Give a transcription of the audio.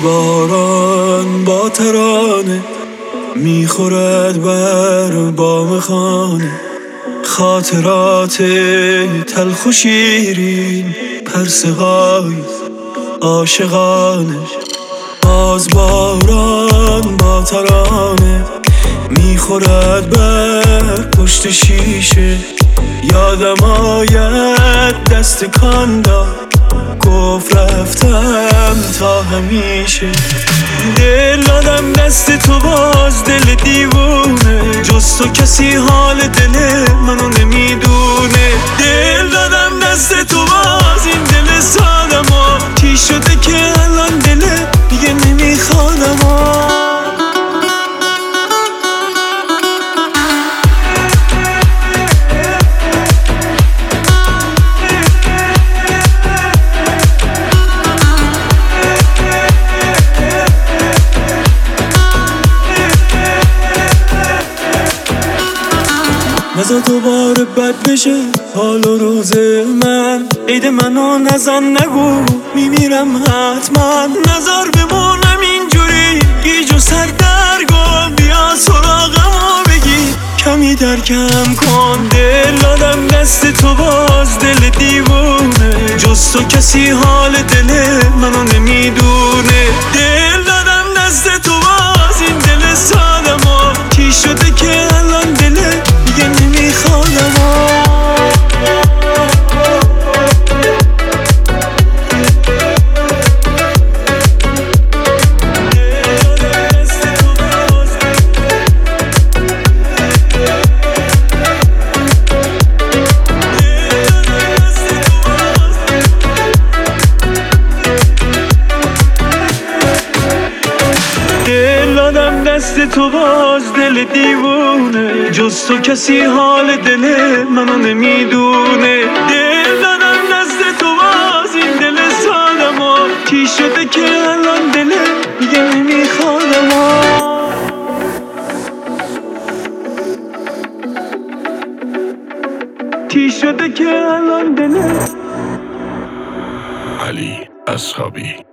باران با ترانه میخورد بر بام خانه، خاطرات تلخ و شیرین، پرسه‌های عاشقانه. باز باران با ترانه میخورد بر پشت شیشه، یادم آید دست کان داد، گفت رفتم تا همیشه. دل دادم دست تو باز دل دیوونه، جز تو کسی حال دل منو نمیدونه. دل دادم دست تو باز این دل سادم چی شده که الان دل دیگه نمیخوادم. نذار دوباره بد بشه حال و روز من، عید منو نزن نگو میمیرم حتما. نذار بمونم اینجوری گیج و سردرگم، بیا سراغمو بگی کمی درکم کن. دل دادم دست تو باز دل دیوونه، جز تو کسی حال دل منو نمیدونه. دل دادم دست تو باز این دل سادم چی شده که الان دل دیگه نمیخوادم. دست تو باز دل دیوونه، جز تو کسی حال دل منو نمیدونه. دل دادم دست تو باز این دل سادم چی شده که الان دل دیگه نمیخوادم. چی شده که الان دل علی اصحابی.